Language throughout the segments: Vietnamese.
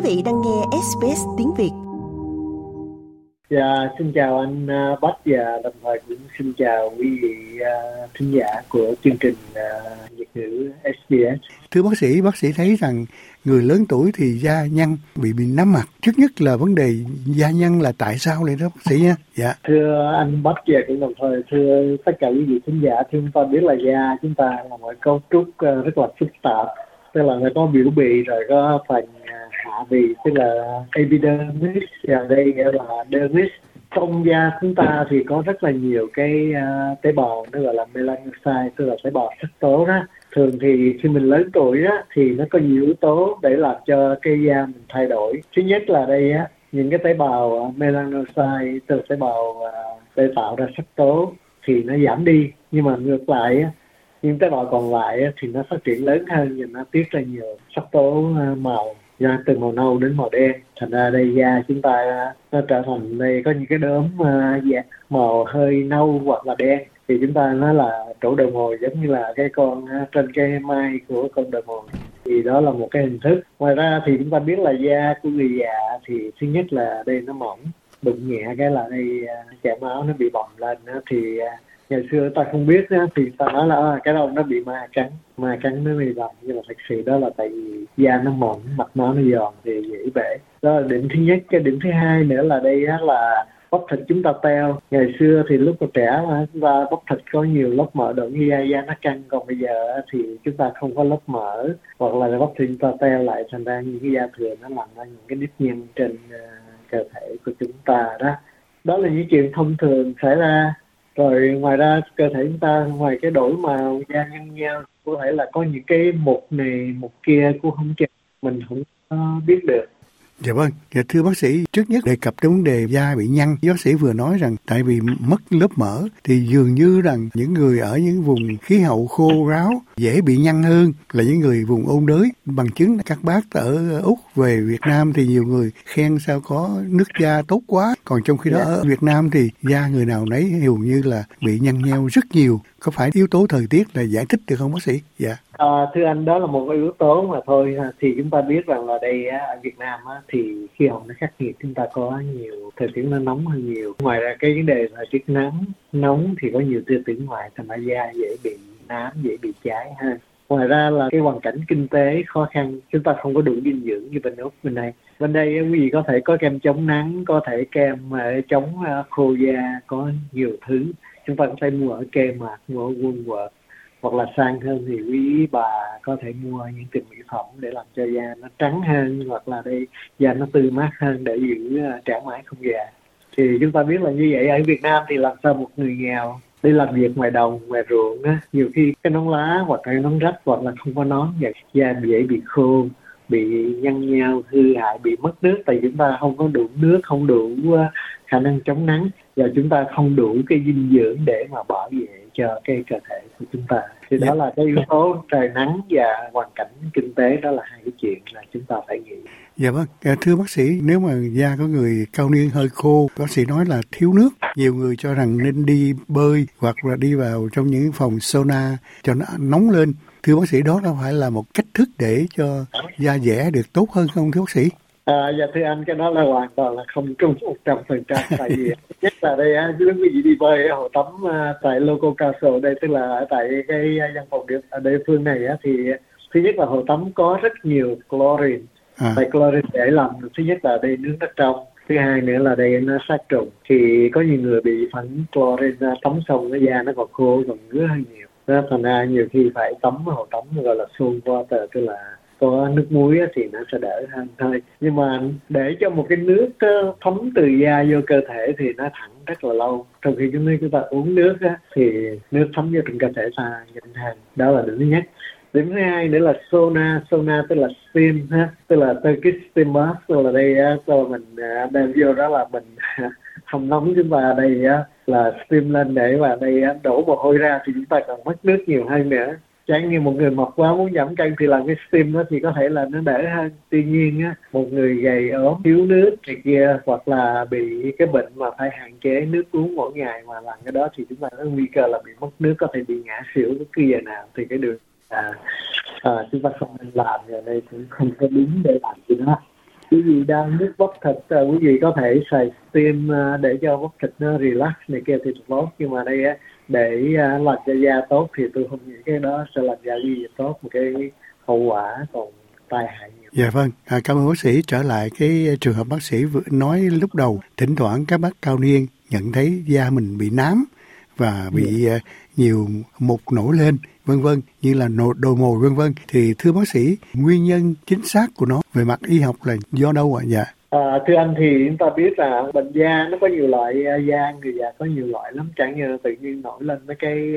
vị đang nghe SBS tiếng Việt. Dạ, xin chào anh Bách và đồng thời cũng xin chào quý vị thính giả của chương trình Việt ngữ SBS. Thưa bác sĩ thấy rằng người lớn tuổi thì da nhăn bị nám mặt. Trước nhất là vấn đề da nhăn là tại sao vậy đó bác sĩ nha? Dạ. Thưa anh Bách và cũng đồng thời thưa tất cả quý vị thính giả, chúng ta biết là da chúng ta là một cấu trúc rất là phức tạp. Tức là nó có biểu bì rồi có phần hạ bì, tức là epidermis, và đây nghĩa là dermis. Trong da chúng ta thì có rất là nhiều cái tế bào nó gọi là melanocyte, tức là tế bào sắc tố đó. Thường thì khi mình lớn tuổi á thì nó có nhiều yếu tố để làm cho cái da mình thay đổi. Thứ nhất là đây á, những cái tế bào melanocyte, tức là tế bào để tạo ra sắc tố thì nó giảm đi, nhưng mà ngược lại á, những tế bào còn lại á, thì nó phát triển lớn hơn và nó tiết ra nhiều sắc tố màu, da từ màu nâu đến màu đen. Thành ra đây da chúng ta nó trở thành đây có những cái đốm da màu hơi nâu hoặc là đen, thì chúng ta nói là trổ đầu mồi, giống như là cái con trên cái mai của con đầu mồi, thì đó là một cái hình thức. Ngoài ra thì chúng ta biết là da của người già thì thứ nhất là đây nó mỏng, đụng nhẹ cái là đây chảy máu nó bị bầm lên đó. Thì ngày xưa ta không biết đó, thì ta nói là cái đầu nó bị ma cắn nó bị bầm, nhưng mà thật sự đó là tại vì da nó mỏng, mặt nó giòn thì dễ bể. Đó là điểm thứ nhất. Cái điểm thứ hai nữa là đây là bắp thịt chúng ta teo. Ngày xưa thì lúc còn trẻ mà chúng ta bắp thịt có nhiều lớp mỡ đỡ như da nó căng, còn bây giờ thì chúng ta không có lớp mỡ, hoặc là bắp thịt chúng ta teo lại, thành ra những cái da thừa nó làm ra những cái nếp nhăn trên cơ thể của chúng ta đó. Đó là những chuyện thông thường xảy ra. Rồi ngoài ra cơ thể chúng ta ngoài cái đổi màu da nhăn nhau, có thể là có những cái mụn này mụn kia cũng không chừng mình không biết được. Dạ vâng, thưa bác sĩ, trước nhất đề cập đến vấn đề da bị nhăn, bác sĩ vừa nói rằng tại vì mất lớp mỡ thì dường như rằng những người ở những vùng khí hậu khô ráo dễ bị nhăn hơn là những người vùng ôn đới. Bằng chứng là các bác ở Úc về Việt Nam thì nhiều người khen sao có nước da tốt quá, còn trong khi đó ở Việt Nam thì da người nào nấy hầu như là bị nhăn nheo rất nhiều. Có phải yếu tố thời tiết là giải thích được không bác sĩ? Dạ. Thưa anh, đó là một cái yếu tố mà thôi. Thì chúng ta biết rằng là đây ở Việt Nam thì khí hậu nó khắc nghiệt, chúng ta có nhiều thời tiết nó nóng hơn nhiều. Ngoài ra cái vấn đề thời tiết nóng thì có nhiều tia tử ngoại, thành ra da dễ bị nám, dễ bị cháy ha. Ngoài ra là cái hoàn cảnh kinh tế khó khăn, chúng ta không có đủ dinh dưỡng như bên Úc bên đây. Bên đây quý vị có thể có kem chống nắng, có thể kem chống khô da, có nhiều thứ. Chúng ta có thể mua ở Kmart, mua ở Walmart, hoặc là sang hơn thì quý bà có thể mua những tiệm mỹ phẩm để làm cho da nó trắng hơn, hoặc là đây da nó tươi mát hơn để giữ trẻ mãi không già. Thì chúng ta biết là như vậy. Ở Việt Nam thì làm sao một người nghèo đi làm việc ngoài đồng, ngoài ruộng á, nhiều khi cái nón lá hoặc cái nón rách hoặc là không có nón, và da dễ bị khô, bị nhăn nheo, hư hại, bị mất nước, tại chúng ta không có đủ nước, không đủ khả năng chống nắng, và chúng ta không đủ cái dinh dưỡng để mà bảo vệ cho cái cơ thể của chúng ta. Thì đó là cái yếu tố trời nắng và hoàn cảnh kinh tế, đó là hai cái chuyện là chúng ta phải nghĩ. Dạ vâng, thưa bác sĩ, nếu mà da có người cao niên hơi khô, bác sĩ nói là thiếu nước, nhiều người cho rằng nên đi bơi hoặc là đi vào trong những phòng sauna cho nó nóng lên. Thưa bác sĩ, đó đâu phải là một cách thức để cho da dẻ được tốt hơn không thưa bác sĩ? Dạ thưa anh, cái đó là hoàn toàn là không trúng 100%. Tại vì nhất là đây nếu quý vị đi bơi ở hồ tắm tại Local Castle đây, tức là tại cái văn phòng ở địa phương này thì thứ nhất là hồ tắm có rất nhiều chlorine. Tại chlorine để làm thứ nhất là đây nước nó trong, thứ hai nữa là đây nó sát trùng. Thì có nhiều người bị phản chlorine tắm xong cái da nó còn khô, còn ngứa hơn nhiều. Đó, thành ra nhiều khi phải tắm hồ tắm gọi là salt water, tức là có nước muối thì nó sẽ đỡ hơn thôi. Nhưng mà để cho một cái nước thấm từ da vô cơ thể thì nó thẳng rất là lâu. Trong khi chúng ta uống nước thì nước thấm vô trong cơ thể ta nhanh hơn. Đó là điểm thứ nhất. Điểm thứ hai nữa là sauna tức là steam tức là Turkish steam bath, tức là đây cho mình đem vô đó là mình hầm nóng chúng ta ở đây là steam lên để mà đây đổ mồ hôi ra, thì chúng ta còn mất nước nhiều hơn nữa. Chẳng như một người mập quá muốn giảm cân thì làm cái steam đó thì có thể là nó đỡ hơn. Tuy nhiên một người gầy ốm thiếu nước thì kia, hoặc là bị cái bệnh mà phải hạn chế nước uống mỗi ngày mà làm cái đó thì chúng ta có nguy cơ là bị mất nước, có thể bị ngã xỉu bất cứ giờ nào. Thì cái đường chúng ta không nên làm, và đây cũng không có đúng để làm gì đó. Quý vị đang nứt bắp thịt, quý vị có thể xài steam để cho bắp thịt nó relax này kia thì tốt, nhưng mà đây để làm cho da tốt thì tôi không nghĩ cái đó sẽ làm da gì tốt, một cái hậu quả còn tai hại nhiều. Dạ vâng, cảm ơn bác sĩ. Trở lại cái trường hợp bác sĩ vừa nói lúc đầu, thỉnh thoảng các bác cao niên nhận thấy da mình bị nám và bị nhiều mụn nổi lên, vân vân, như là đồi mồi vân vân, thì thưa bác sĩ, nguyên nhân chính xác của nó về mặt y học là do đâu ạ? Dạ. Thưa anh, thì chúng ta biết là bệnh da nó có nhiều loại, da người già có nhiều loại lắm, chẳng như tự nhiên nổi lên mấy cái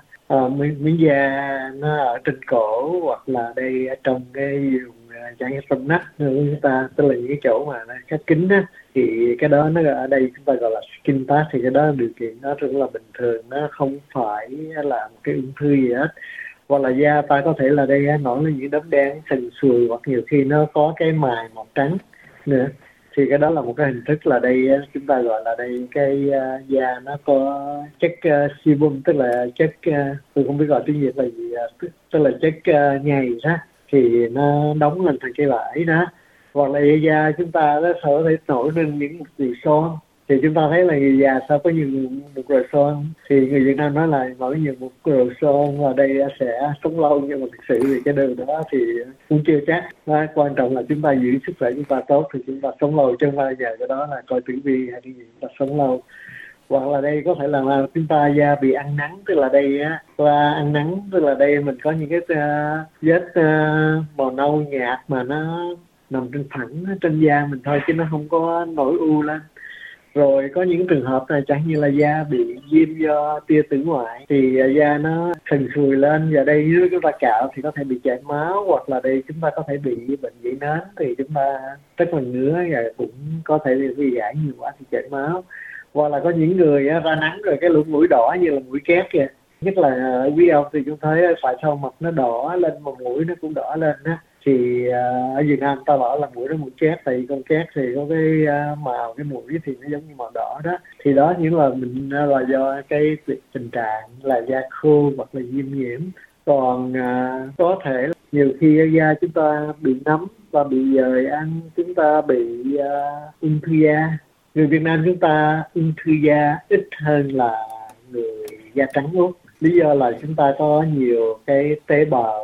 miếng da nó ở trên cổ, hoặc là đây ở trong cái vùng chẳng như tâm nách chúng ta, tức là những cái chỗ mà nó khép kín á, thì cái đó nó ở đây chúng ta gọi là skin patch, thì cái đó điều kiện nó rất là bình thường, nó không phải là một cái ung thư gì hết. Hoặc là da ta có thể là đây nổi lên những đốm đen sần sùi, hoặc nhiều khi nó có cái mài màu trắng nữa, thì cái đó là một cái hình thức là đây chúng ta gọi là đây cái da nó có chất sebum, tức là chất tôi không biết gọi tiếng Việt là gì, tức là chất nhầy đó, thì nó đóng lên thành cái vải đó. Hoặc là da chúng ta nó sẽ thể nổi lên những mụn son, thì chúng ta thấy là người già sao có nhiều mụn rờ son, thì người Việt Nam nói là nổi nhiều mụn rờ son và đây sẽ sống lâu, nhưng mà thực sự thì cái điều đó thì cũng chưa chắc. Quan trọng là chúng ta giữ sức khỏe chúng ta tốt thì chúng ta sống lâu, chứ không phải giờ cái đó là coi tử vi hay cái gì chúng ta sống lâu. Hoặc là đây có thể là chúng ta da bị ăn nắng, tức là đây qua ăn nắng, tức là đây mình có những cái vết màu nâu nhạt mà nó nằm trên thẳng trên da mình thôi, chứ nó không có nổi u lên. Rồi có những trường hợp này chẳng như là da bị viêm do tia tử ngoại, thì da nó sần sùi lên, và đây nếu chúng ta cạo thì có thể bị chảy máu, hoặc là đây chúng ta có thể bị bệnh dĩ nến, thì chúng ta rất là ngứa và cũng có thể bị gãi nhiều quá thì chảy máu. Hoặc là có những người ra nắng rồi cái lỗ mũi đỏ như là mũi kép kìa, nhất là ở quý ông thì chúng thấy phải sau mặt nó đỏ lên, mà mũi nó cũng đỏ lên á, thì ở Việt Nam ta bảo là mũi đó mũi kép, tại vì con kép thì có cái màu cái mũi thì nó giống như màu đỏ đó, thì đó những là mình là do cái tình trạng là da khô hoặc là viêm nhiễm. Còn có thể nhiều khi da chúng ta bị nấm và bị dời ăn, chúng ta bị ung thư da. Người Việt Nam chúng ta ung thư da ít hơn là người da trắng Úc. Lý do là chúng ta có nhiều cái tế bào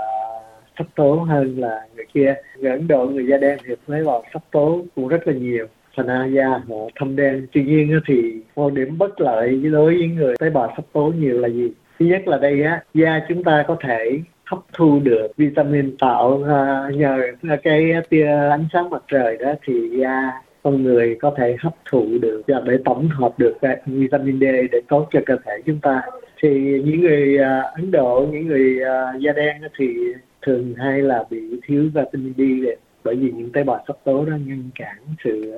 sắc tố hơn là người kia. Người Ấn Độ, người da đen thì tế bào sắc tố cũng rất là nhiều, thành ra da họ thâm đen. Tuy nhiên thì một điểm bất lợi đối với người tế bào sắc tố nhiều là gì? Thứ nhất là đây da chúng ta có thể hấp thu được vitamin tạo nhờ cái tia ánh sáng mặt trời đó, thì da con người có thể hấp thụ được và để tổng hợp được vitamin D để tốt cho cơ thể chúng ta. Thì những người Ấn Độ, những người da đen thì thường hay là bị thiếu vitamin D, bởi vì những tế bào sắc tố đó ngăn cản sự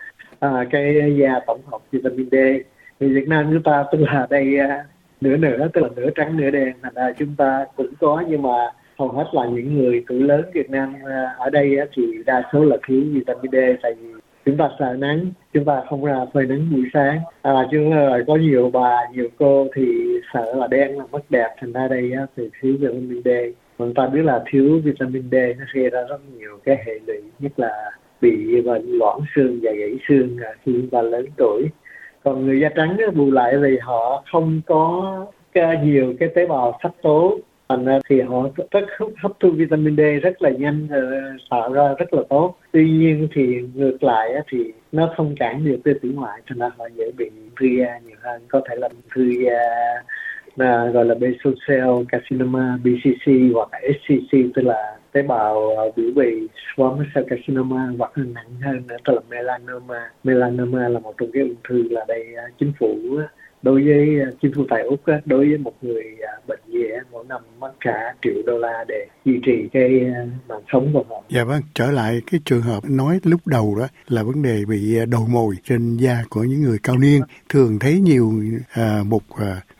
cái da tổng hợp vitamin D. Thì Việt Nam chúng ta tức là đây nửa tức là nửa trắng nửa đen, thành ra chúng ta cũng có, nhưng mà hầu hết là những người tuổi lớn Việt Nam ở đây thì đa số là thiếu vitamin D, tại vì chúng ta sợ nắng, chúng ta không ra phơi nắng buổi sáng, chứ có nhiều bà, nhiều cô thì sợ là đen là mất đẹp, thành ra đây thì thiếu vitamin D. Chúng ta biết là thiếu vitamin D nó gây ra rất nhiều cái hệ lụy, nhất là bị bệnh loãng xương và gãy xương khi chúng ta lớn tuổi. Còn người da trắng bù lại thì họ không có nhiều cái tế bào sắc tố, thành ra thì họ rất hấp thu vitamin D rất là nhanh, tạo ra rất là tốt. Tuy nhiên thì ngược lại thì nó không cản được tia tử ngoại, thành ra họ dễ bị ung thư da nhiều hơn. Có thể là ung thư da gọi là basal cell carcinoma, BCC hoặc là SCC, tức là tế bào biểu bì squamous cell carcinoma, hoặc là nặng hơn nữa tức là melanoma. Melanoma là một trong cái ung thư là đây chính phủ đối với chính phủ tại Úc đối với một người bệnh gì mỗi năm mất cả $1 để duy trì cái mạng sống của họ. Dạ vâng, trở lại cái trường hợp nói lúc đầu đó là vấn đề bị đồi mồi trên da của những người cao niên, thường thấy nhiều mụn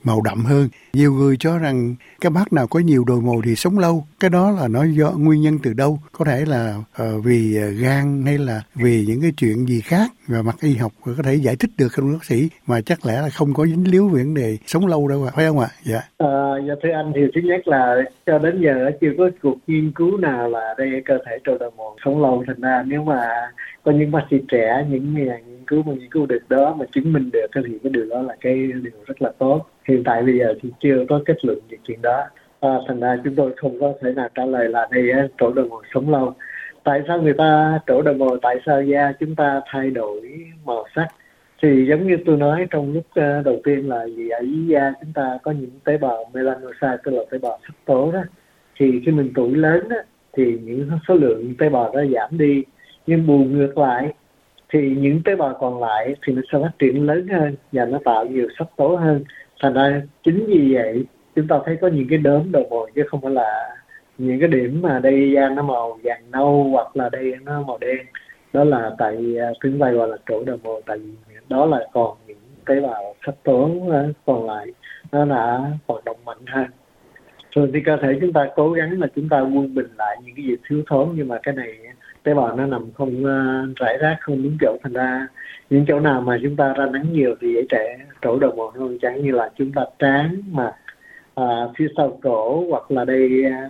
màu đậm hơn. Nhiều người cho rằng cái bát nào có nhiều đồi mồi thì sống lâu. Cái đó là nó do nguyên nhân từ đâu? Có thể là vì gan hay là vì những cái chuyện gì khác, và mặt y học có thể giải thích được không bác sĩ, mà chắc lẽ là không có dính líu về vấn đề sống lâu đâu ạ, phải không ạ? Dạ. Dạ thưa anh, thì thứ nhất là cho đến giờ chưa có cuộc nghiên cứu nào là đây cơ thể trâu đầu mồi sống lâu. Thành ra nếu mà có những bác sĩ trẻ, những nhà nghiên cứu mà nghiên cứu được đó mà chứng minh được thì cái điều đó là cái điều rất là tốt. Hiện tại bây giờ thì chưa có kết luận về chuyện đó. Thành ra chúng tôi không có thể nào trả lời là đây trâu đầu mồi sống lâu. Tại sao người ta trổ đầu mồi, tại sao da chúng ta thay đổi màu sắc? Thì giống như tôi nói trong lúc đầu tiên là vì ở dưới da chúng ta có những tế bào melanocyte, tức là tế bào sắc tố đó. Thì khi mình tuổi lớn đó, thì những số lượng tế bào đó giảm đi. Nhưng bù ngược lại thì những tế bào còn lại thì nó sẽ phát triển lớn hơn và nó tạo nhiều sắc tố hơn. Thành ra chính vì vậy chúng ta thấy có những cái đốm đầu mồi, chứ không phải là những cái điểm mà đây da nó màu vàng nâu hoặc là đây nó màu đen. Đó là tại chúng ta gọi là trổ đầu mồi, tại vì đó là còn những tế bào sắc tố còn lại nó đã hoạt động mạnh hơn. Thường thì cơ thể chúng ta cố gắng là chúng ta quân bình lại những cái gì thiếu thốn, nhưng mà cái này tế bào nó nằm không rải rác, không đúng chỗ. Thành ra những chỗ nào mà chúng ta ra nắng nhiều thì dễ trẻ trổ đầu mồi hơn. Chẳng như là chúng ta trán, mặt, phía sau cổ, hoặc là đây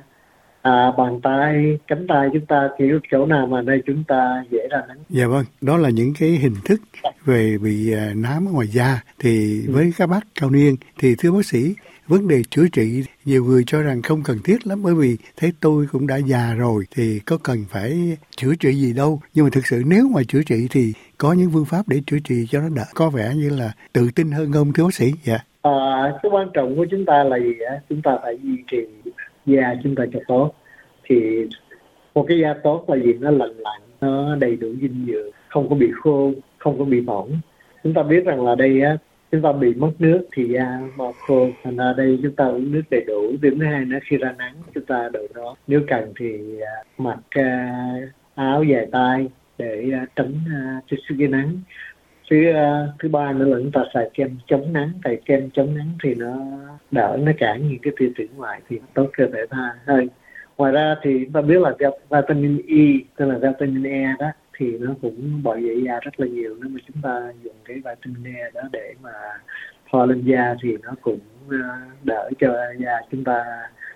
bàn tay, cánh tay chúng ta, kiểu chỗ nào mà đây chúng ta dễ ra nắng. Dạ vâng, đó là những cái hình thức về bị nám ở ngoài da. Thì với các bác cao niên thì thưa bác sĩ, vấn đề chữa trị nhiều người cho rằng không cần thiết lắm, bởi vì thấy tôi cũng đã già rồi thì có cần phải chữa trị gì đâu. Nhưng mà thực sự nếu mà chữa trị thì có những phương pháp để chữa trị cho nó đỡ, có vẻ như là tự tin hơn không thưa bác sĩ? Dạ. Cái quan trọng của chúng ta là gì á? Chúng ta phải duy trì da chúng ta cho tốt. Thì một cái da tốt là gì? Nó lành lặn, nó đầy đủ dinh dưỡng, không có bị khô, không có bị bỏng. Chúng ta biết rằng là đây á, chúng ta bị mất nước thì da màu khô. Thành ra đây chúng ta uống nước đầy đủ. Điểm thứ hai nữa, khi ra nắng chúng ta đổ đó. Nếu cần thì mặc áo dài tay để tránh cái nắng. Thứ ba nữa là chúng ta xài kem chống nắng. Tại kem chống nắng thì nó đỡ, nó cản những cái tia tử ngoại thì nó tốt cơ thể ta hơn. Ngoài ra thì chúng ta biết là vitamin E, tức là vitamin E đó, thì nó cũng bảo vệ da rất là nhiều. Nếu mà chúng ta dùng cái vitamin E đó để mà thoa lên da thì nó cũng đỡ cho da chúng ta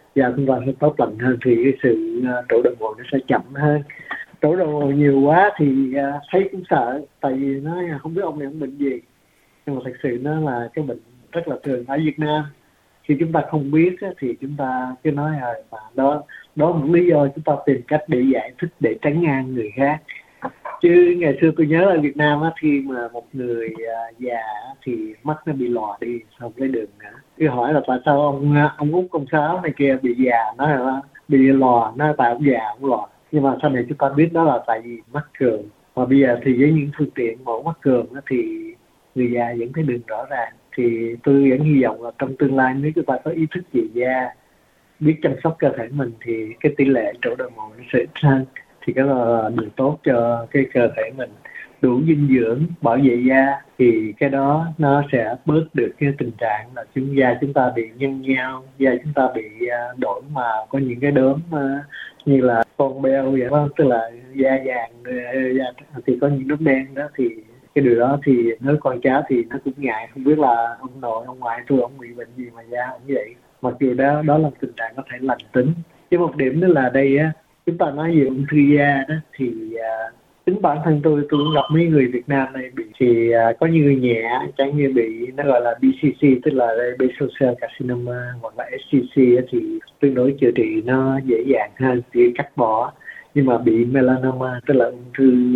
sẽ tốt lành hơn. Thì cái sự trổ đầu mồi nó sẽ chậm hơn. Trổ đầu mồi nhiều quá thì thấy cũng sợ, tại vì nó không biết ông này ông bệnh gì. Nhưng mà thật sự nó là cái bệnh rất là thường ở Việt Nam. Khi chúng ta không biết thì chúng ta cứ nói và đó là một lý do chúng ta tìm cách để giải thích, để tránh ngang người khác. Chứ ngày xưa tôi nhớ ở Việt Nam khi mà một người già thì mắt nó bị lòa đi, không lấy đường nữa. Cứ hỏi là tại sao ông Út Công Sáu này kia bị già, nói là bị lòa, nó tại ông già ông lòa. Nhưng mà sau này chúng ta biết đó là tại vì mắt cường. Và bây giờ thì với những phương tiện mổ mắt cường thì người già vẫn thấy đường rõ ràng. Thì tôi vẫn hy vọng là trong tương lai nếu chúng ta có ý thức về da, biết chăm sóc cơ thể mình thì cái tỷ lệ trổ đầu mồi nó sẽ ít hơn. Thì cái là điều tốt cho cái cơ thể mình, đủ dinh dưỡng, bảo vệ da, thì cái đó nó sẽ bớt được cái tình trạng là da chúng ta bị nhăn nhao, da chúng ta bị đổi màu, có những cái đốm như là con beo vậy đó, tức là da vàng, thì có những đốm đen đó. Thì cái điều đó thì nếu con cháu thì nó cũng ngại, không biết là ông nội ông ngoại tôi ông bị bệnh gì mà da ông vậy. Mặc dù đó là tình trạng có thể lành tính. Chứ một điểm nữa là đây chúng ta nói về ung thư da đó, thì chính bản thân tôi cũng gặp mấy người Việt Nam này bị, thì có những người nhẹ, chẳng như bị nó gọi là BCC, tức là basal cell carcinoma, hoặc là SCC thì tương đối chữa trị nó dễ dàng hơn, chỉ cắt bỏ. Nhưng mà bị melanoma, tức là ung thư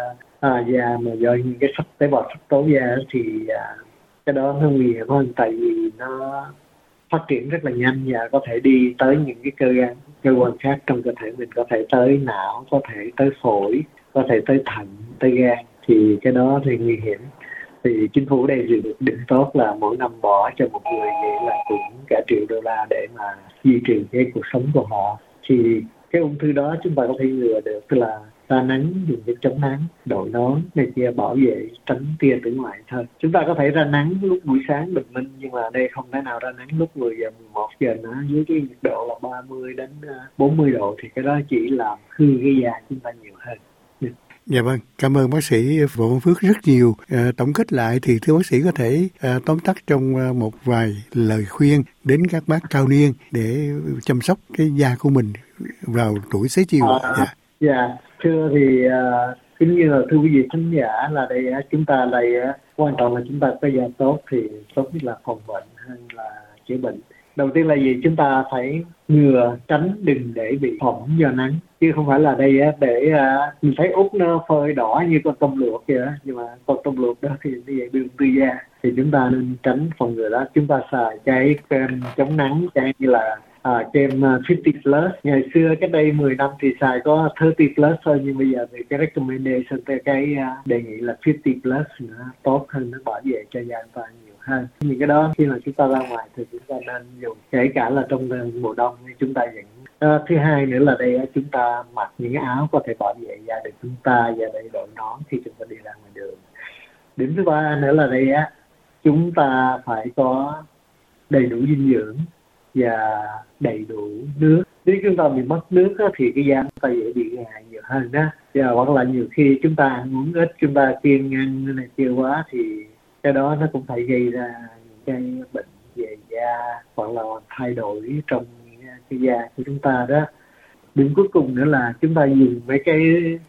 da mà do những cái tế bào sắc tố da thì cái đó nó nguy hiểm hơn, tại vì nó phát triển rất là nhanh và có thể đi tới những cái cơ quan khác trong cơ thể mình, có thể tới não, có thể tới phổi, có thể tới thận, tới gan. Thì cái đó thì nguy hiểm. Thì chính phủ đây dự được định tốt là mỗi năm bỏ cho một người nghĩ là cũng cả $1 triệu để mà duy trì cái cuộc sống của họ. Thì cái ung thư đó chúng ta có thể ngừa được, tức là ra nắng dùng cái chống nắng, đội nón này kia bảo vệ tránh tia tử ngoại thôi. Chúng ta có thể ra nắng lúc buổi sáng bình minh, nhưng mà đây không thể nào ra nắng lúc 10 giờ 11 giờ nữa dưới cái nhiệt độ là 30 đến 40 độ, thì cái đó chỉ làm hư cái da chúng ta nhiều hơn. Dạ vâng, cảm ơn bác sĩ Võ Văn Phước rất nhiều. Tổng kết lại thì thưa bác sĩ có thể tóm tắt trong một vài lời khuyên đến các bác cao niên để chăm sóc cái da của mình vào tuổi xế chiều. Dạ, thưa thì cũng như là thưa quý vị khán giả là đây chúng ta đây quan trọng là chúng ta có da tốt thì tốt nhất là phòng bệnh hơn là chữa bệnh. Đầu tiên là gì? Chúng ta phải ngừa tránh đừng để bị phỏng do nắng, chứ không phải là đây để mình thấy út nó phơi đỏ như con tôm luộc vậy đó, nhưng mà con tôm luộc đó thì như vậy đường tư da, thì chúng ta nên tránh phòng ngừa đó. Chúng ta xài cái kem chống nắng như là kem 50 plus. Ngày xưa cách đây 10 năm thì xài có 30 plus thôi, nhưng bây giờ thì cái recommendation, cái đề nghị là 50 plus nữa, tốt hơn, nó bảo vệ cho da ta nhiều hơn. Những cái đó khi mà chúng ta ra ngoài thì chúng ta nên dùng, kể cả là trong mùa đông chúng ta vẫn. Thứ hai nữa là đây chúng ta mặc những cái áo có thể bảo vệ da được chúng ta, và đây đội nón khi chúng ta đi ra ngoài đường. Điểm thứ ba nữa là đây chúng ta phải có đầy đủ dinh dưỡng và đầy đủ nước. Nếu chúng ta bị mất nước thì cái da chúng ta dễ bị gài nhiều hơn đó. Và hoặc là nhiều khi chúng ta ăn uống ít, chúng ta kiêng ăn này kia quá thì cái đó nó cũng phải gây ra những cái bệnh về da hoặc là thay đổi trong cái da của chúng ta đó. Điểm cuối cùng nữa là chúng ta dùng mấy cái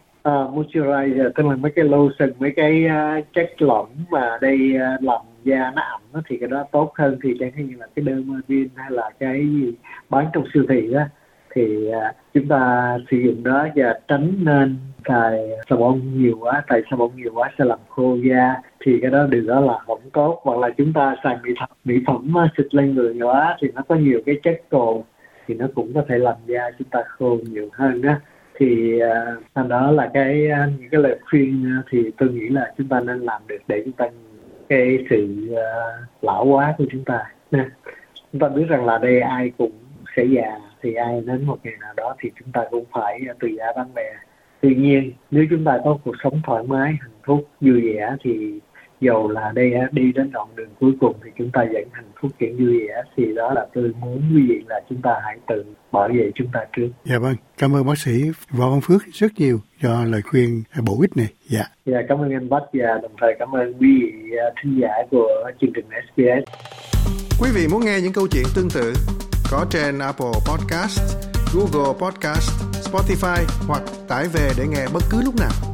moisturizer, tức là mấy cái lotion, mấy cái chất lỏng mà đây làm da nó ẩm thì cái đó tốt hơn. Thì chẳng hạn như là cái Dermavin hay là cái gì bán trong siêu thị đó thì chúng ta sử dụng đó, và tránh nên xài xà bông nhiều quá, tại xà bông nhiều quá sẽ làm khô da, thì cái đó điều đó là không tốt. Hoặc là chúng ta xài mỹ phẩm xịt lên người quá thì nó có nhiều cái chất cồn, thì nó cũng có thể làm da chúng ta khô nhiều hơn đó. Thì đó là những cái lời khuyên thì tôi nghĩ là chúng ta nên làm được để chúng ta cái sự lão hóa của chúng ta. Chúng ta biết rằng là đây ai cũng sẽ già, thì ai đến một ngày nào đó thì chúng ta cũng phải từ già bán bè. Tuy nhiên nếu chúng ta có cuộc sống thoải mái, hạnh phúc, vui vẻ thì dầu là đây đi đến đoạn đường cuối cùng thì chúng ta vẫn hạnh phúc vẫn vui vẻ. Thì đó là tôi muốn quý vị là chúng ta hãy tự bảo vệ chúng ta trước. Dạ vâng, cảm ơn bác sĩ Võ Văn Phước rất nhiều cho lời khuyên bổ ích này. Dạ, cảm ơn anh Bách, và đồng thời cảm ơn quý vị thính giả của chương trình SBS. Quý vị muốn nghe những câu chuyện tương tự có trên Apple Podcast, Google Podcast, Spotify hoặc tải về để nghe bất cứ lúc nào.